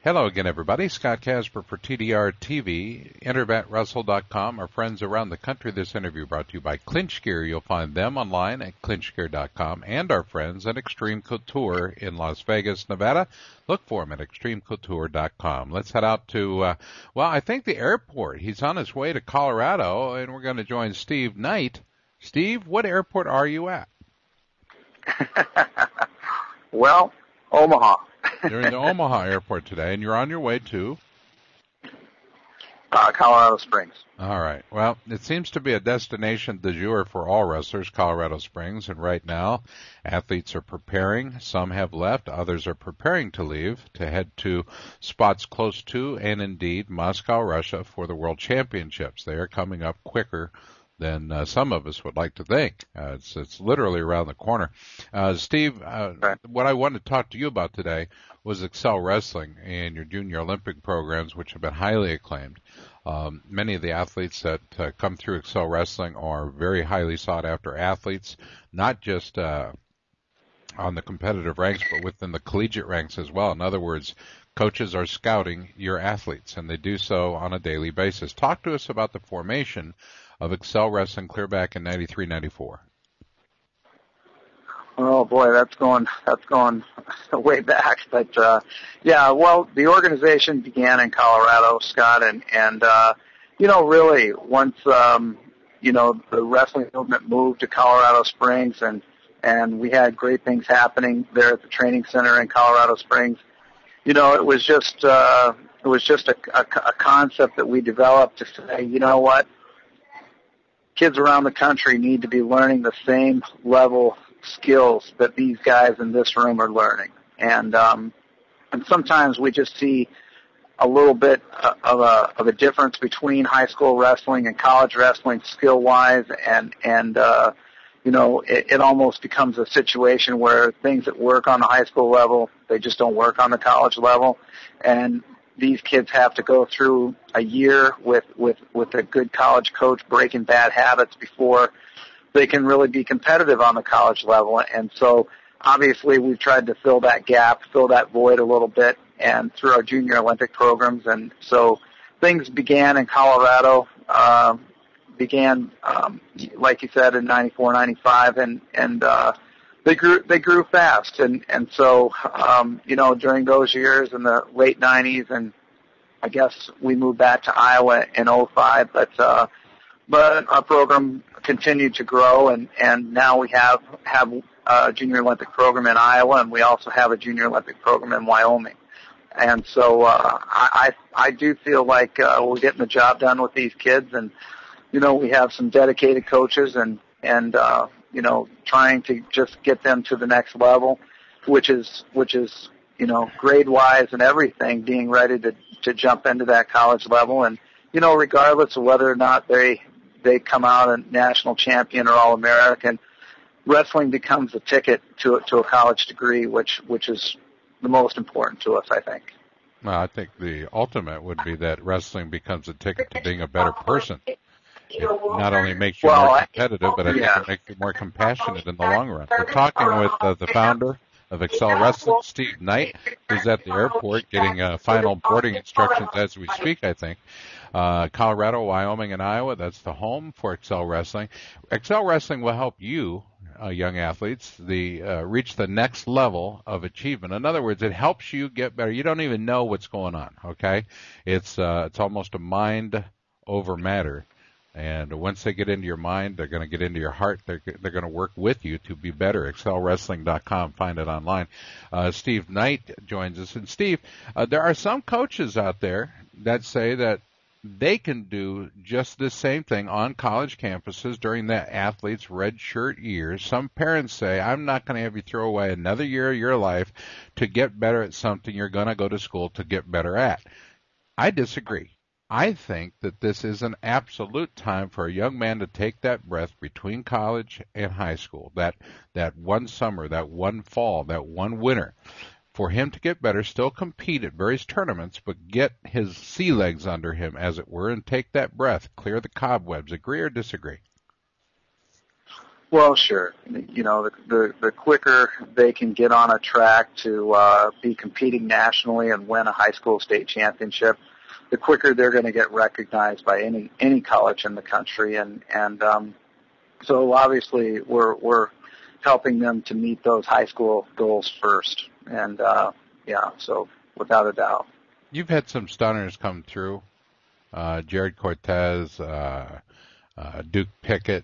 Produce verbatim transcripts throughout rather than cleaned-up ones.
Hello again, everybody. Scott Casper for T D R T V, interbat wrestle dot com. Our friends around the country. This interview brought to you by Clinch Gear. You'll find them online at clinch gear dot com, and our friends at Extreme Couture in Las Vegas, Nevada. Look for them at extreme couture dot com. Let's head out to, uh, well, I think the airport. He's on his way to Colorado, and we're going to join Steve Knight. Steve, what airport are you at? Well, Omaha. You're in the Omaha airport today, and you're on your way to? Uh, Colorado Springs. All right. Well, it seems to be a destination du jour for all wrestlers, Colorado Springs, and right now athletes are preparing. Some have left. Others are preparing to leave to head to spots close to and indeed Moscow, Russia for the World Championships. They are coming up quicker than uh, some of us would like to think. Uh, it's, it's literally around the corner. Uh, Steve, uh, right. what I wanted to talk to you about today was Excel Wrestling and your junior Olympic programs, which have been highly acclaimed. Um, many of the athletes that uh, come through Excel Wrestling are very highly sought after athletes, not just uh, on the competitive ranks, but within the collegiate ranks as well. In other words, coaches are scouting your athletes, and they do so on a daily basis. Talk to us about the formation of Excel Wrestling clear back in ninety-three ninety-four. Oh boy, that's going that's going way back. But uh, yeah, well, the organization began in Colorado, Scott, and and uh, you know, really once um, you know the wrestling movement moved to Colorado Springs, and and we had great things happening there at the training center in Colorado Springs. You know, it was just uh, it was just a, a, a concept that we developed to say, you know what, kids around the country need to be learning the same level skills that these guys in this room are learning. And um, and sometimes we just see a little bit of a of a difference between high school wrestling and college wrestling skill-wise, and and uh, you know, it, it almost becomes a situation where things that work on the high school level, they just don't work on the college level, and these kids have to go through a year with, with, with a good college coach breaking bad habits before they can really be competitive on the college level. And so obviously we've tried to fill that gap, fill that void a little bit, and through our junior Olympic programs. And so things began in Colorado, uh, began, um, like you said, in ninety-four, ninety-five, and, and, uh, They grew. They grew fast, and and so um, you know, during those years in the late nineties, and I guess we moved back to Iowa in oh five. But uh, but our program continued to grow, and, and now we have have a junior Olympic program in Iowa, and we also have a junior Olympic program in Wyoming. And so uh, I I do feel like uh, we're getting the job done with these kids, and you know, we have some dedicated coaches, and and uh, you know, trying to just get them to the next level, which is, which is, you know, grade-wise and everything, being ready to, to jump into that college level. And, you know, regardless of whether or not they, they come out a national champion or All-American, wrestling becomes a ticket to, to a college degree, which, which is the most important to us, I think. Well, I think the ultimate would be that wrestling becomes a ticket to being a better person. It not only makes you well, more competitive, but I think yeah. it makes you more compassionate in the long run. We're talking with uh, the founder of Excel Wrestling, Steve Knight, who's at the airport getting uh, final boarding instructions as we speak, I think. Uh, Colorado, Wyoming, and Iowa, that's the home for Excel Wrestling. Excel Wrestling will help you, uh, young athletes, the uh, reach the next level of achievement. In other words, it helps you get better. You don't even know what's going on, okay? It's uh, it's almost a mind over matter. And once they get into your mind, they're going to get into your heart. They're, they're going to work with you to be better. excel wrestling dot com. Find it online. Uh, Steve Knight joins us. And Steve, uh, there are some coaches out there that say that they can do just the same thing on college campuses during the athlete's red shirt years. Some parents say, I'm not going to have you throw away another year of your life to get better at something you're going to go to school to get better at. I disagree. I think that this is an absolute time for a young man to take that breath between college and high school, that that one summer, that one fall, that one winter, for him to get better, still compete at various tournaments, but get his sea legs under him, as it were, and take that breath, clear the cobwebs. Agree or disagree? Well, sure. You know, the, the the quicker they can get on a track to uh, be competing nationally and win a high school state championship, the quicker they're going to get recognized by any any college in the country. And and um, so obviously we're we're helping them to meet those high school goals first. And uh, yeah, so without a doubt. You've had some stunners come through, uh, Jared Cortez, uh, uh, Duke Pickett.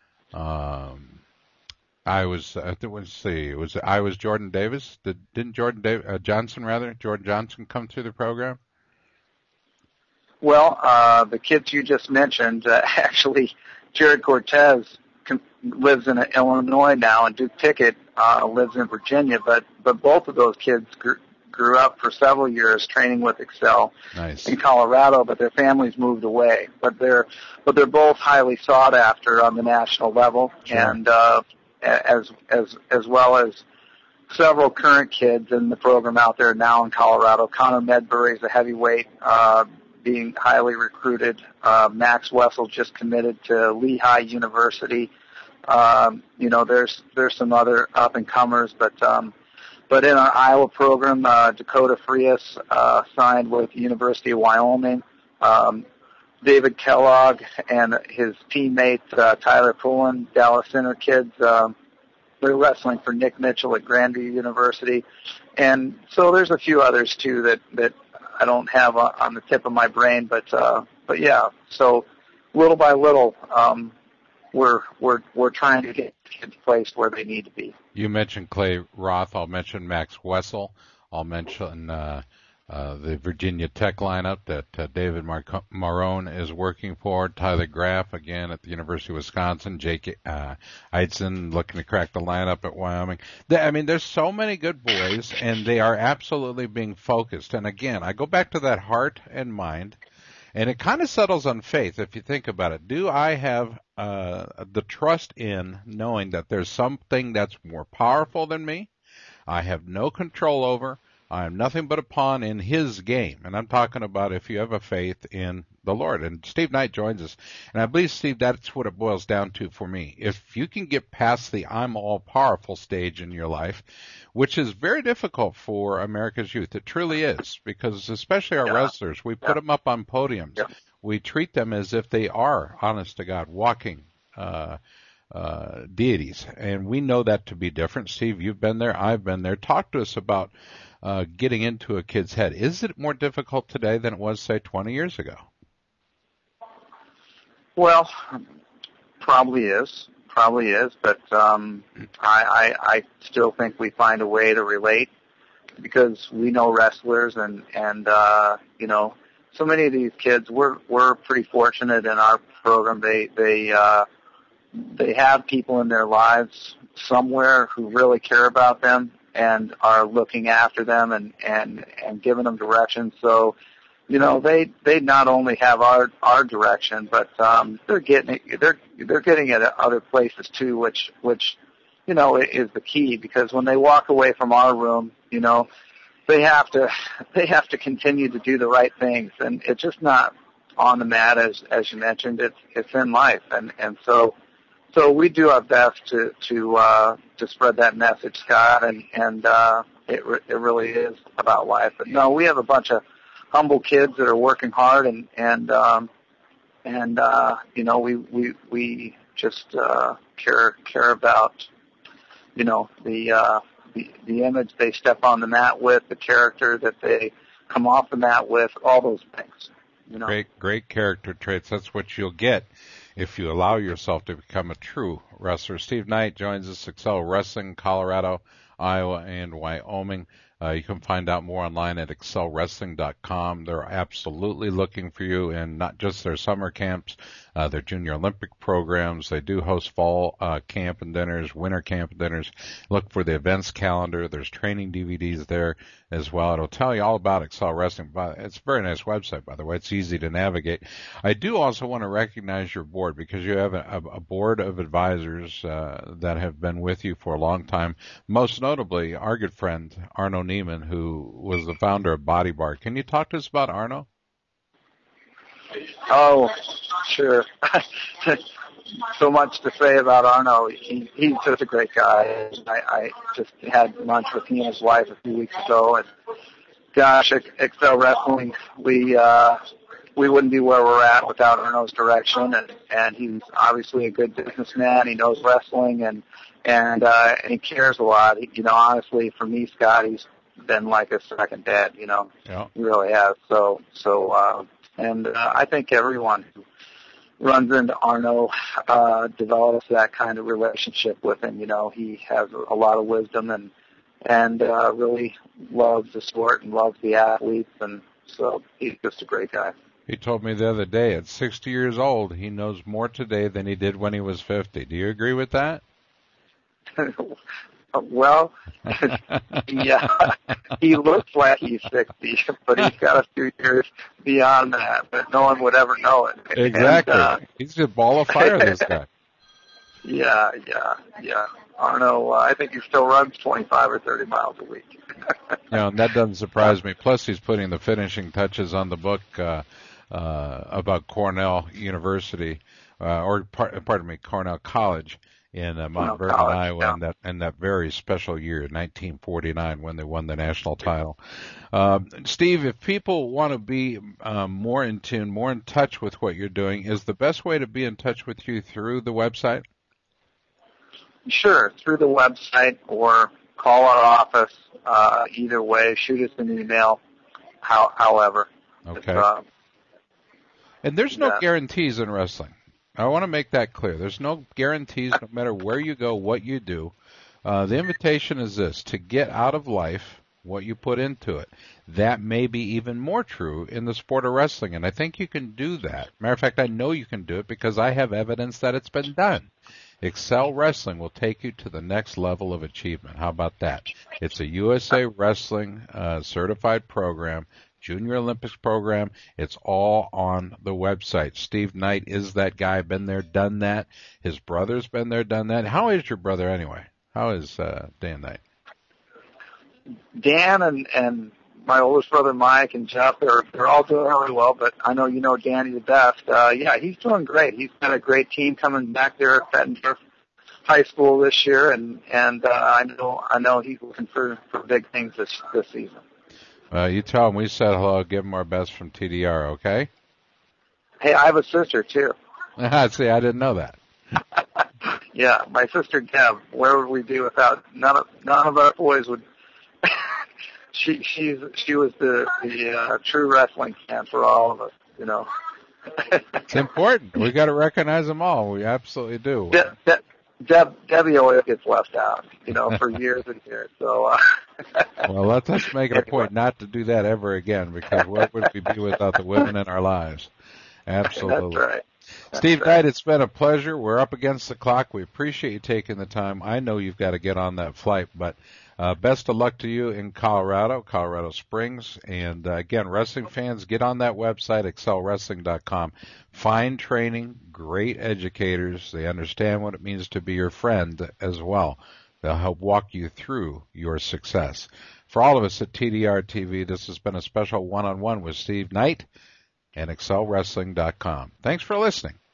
Um, I was, I think, let's see, it was, I was Jordan Davis. Did, didn't Jordan Dav- uh, Johnson, rather, Jordan Johnson come through the program? Well, uh, the kids you just mentioned, uh, actually, Jared Cortez com- lives in Illinois now, and Duke Pickett uh, lives in Virginia, but, but both of those kids grew, grew up for several years training with Excel nice. in Colorado, but their families moved away. But they're but they're both highly sought after on the national level, sure. and uh, as as as well as several current kids in the program out there now in Colorado. Connor Medbury is a heavyweight, uh, being highly recruited. Uh, Max Wessel just committed to Lehigh University. Um, you know, there's there's some other up and comers, but um, But in our Iowa program, uh, Dakota Frias uh, signed with the University of Wyoming. Um, David Kellogg and his teammate uh, Tyler Pullen, Dallas Center kids, um, they're wrestling for Nick Mitchell at Grandview University. And so there's a few others, too, that, that I don't have on the tip of my brain. But, uh, but yeah, so little by little, um, we're, we're, we're trying to get kids placed where they need to be. You mentioned Clay Roth. I'll mention Max Wessel. I'll mention uh, uh, the Virginia Tech lineup that uh, David Mar- Marone is working for. Tyler Graff, again, at the University of Wisconsin. Jake uh, Eitzen looking to crack the lineup at Wyoming. They, I mean, there's so many good boys, and they are absolutely being focused. And, again, I go back to that heart and mind, and it kind of settles on faith if you think about it. Do I have uh, the trust in knowing that there's something that's more powerful than me, I have no control over, I am nothing but a pawn in his game? And I'm talking about if you have a faith in the Lord. And Steve Knight joins us. And I believe, Steve, that's what it boils down to for me. If you can get past the I'm all-powerful stage in your life, which is very difficult for America's youth. It truly is, because especially our yeah. wrestlers, we put yeah. them up on podiums. Yeah. We treat them as if they are, honest to God, walking uh, uh, deities. And we know that to be different. Steve, you've been there. I've been there. Talk to us about uh, getting into a kid's head. Is it more difficult today than it was, say, twenty years ago? Well, probably is. Probably is. But um, I, I, I still think we find a way to relate, because we know wrestlers, and, and uh, you know, so many of these kids, we're we're pretty fortunate in our program. They they uh, they have people in their lives somewhere who really care about them and are looking after them and and and giving them direction. So, you know, they they not only have our our direction, but um, they're getting it, they're they're getting it at other places too, which which you know is the key, because when they walk away from our room, you know, they have to they have to continue to do the right things, and it's just not on the mat, as as you mentioned. It's it's in life, and and so so we do our best to to uh, to spread that message, Scott, and and uh, it re- it really is about life. But no, we have a bunch of humble kids that are working hard, and and um, and uh, you know we we we just uh, care care about you know the. Uh, The, the image they step on the mat with, the character that they come off the mat with, all those things. You know? Great, great character traits. That's what you'll get if you allow yourself to become a true wrestler. Steve Knight joins us, Excel Wrestling, Colorado, Iowa, and Wyoming. Uh, you can find out more online at excel wrestling dot com. They're absolutely looking for you, and not just their summer camps, uh, their junior Olympic programs. They do host fall uh, camp and dinners, winter camp and dinners. Look for the events calendar. There's training D V Ds there as well. It'll tell you all about Excel Wrestling. It's a very nice website, by the way. It's easy to navigate. I do also want to recognize your board, because you have a, a board of advisors uh, that have been with you for a long time, most notably our good friend Arno Neiman, who was the founder of Body Bar. Can you talk to us about Arno? Oh, sure. so much to say about Arno. He, he's just a great guy. I, I just had lunch with he and his wife a few weeks ago, and gosh, Excel Wrestling, we uh, we wouldn't be where we're at without Arno's direction, and and he's obviously a good businessman. He knows wrestling, and and uh, and he cares a lot. He, you know, honestly, for me, Scott, he's been like a second dad. You know, yeah. He really has. So so, uh, and uh, I think everyone who runs into Arno uh, develops that kind of relationship with him. You know, he has a lot of wisdom and and uh, really loves the sport and loves the athletes, and so he's just a great guy. He told me the other day, at sixty years old, he knows more today than he did when he was fifty. Do you agree with that? Well, yeah, he looks like he's sixty, but he's got a few years beyond that, but no one would ever know it. Exactly. And, uh, he's a ball of fire, this guy. Yeah, yeah, yeah. Arno, uh, I think he still runs twenty-five or thirty miles a week. You know, and that doesn't surprise me. Plus, he's putting the finishing touches on the book uh, uh, about Cornell University, uh, or par- pardon me, Cornell College in uh, Mount Vernon, College, Iowa, yeah. in that in that very special year, nineteen forty-nine, when they won the national title. Um, Steve, if people want to be um, more in tune, more in touch with what you're doing, is the best way to be in touch with you through the website? Sure, through the website or call our office. Uh, either way, shoot us an email. How, however, okay. Uh, and there's no yeah. guarantees in wrestling. I want to make that clear. There's no guarantees no matter where you go, what you do. Uh, the invitation is this: to get out of life what you put into it. That may be even more true in the sport of wrestling, and I think you can do that. Matter of fact, I know you can do it because I have evidence that it's been done. Excel Wrestling will take you to the next level of achievement. How about that? It's a U S A Wrestling uh, certified program, Junior Olympics program. It's all on the website. Steve Knight is that guy, been there, done that. His brother's been there, done that. How is your brother anyway? How is uh, Dan Knight? Dan and, and my oldest brother Mike and Jeff, they're, they're all doing really well, but I know you know Danny the best. Uh, yeah, he's doing great. He's got a great team coming back there at Bettendorf High School this year, and, and uh, I know I know he's looking for, for big things this, this season. Uh, you tell him we said hello, give him our best from T D R, okay? Hey, I have a sister, too. See, I didn't know that. Yeah, my sister Deb. Where would we be without none of none of our boys would. she she's she was the the uh, true wrestling fan for all of us, you know. It's important. We got to recognize them all. We absolutely do. De- De- Deb Debbie always gets left out, you know, for years and years. So. Uh, well, let's let's make it a point not to do that ever again, because what would we be without the women in our lives? Absolutely. That's right. That's Steve right. Knight, it's been a pleasure. We're up against the clock. We appreciate you taking the time. I know you've got to get on that flight, but uh, best of luck to you in Colorado, Colorado Springs. And uh, again, wrestling fans, get on that website, excel wrestling dot com. Find training, great educators. They understand what it means to be your friend as well. They'll help walk you through your success. For all of us at T D R T V, this has been a special one-on-one with Steve Knight and excel wrestling dot com. Thanks for listening.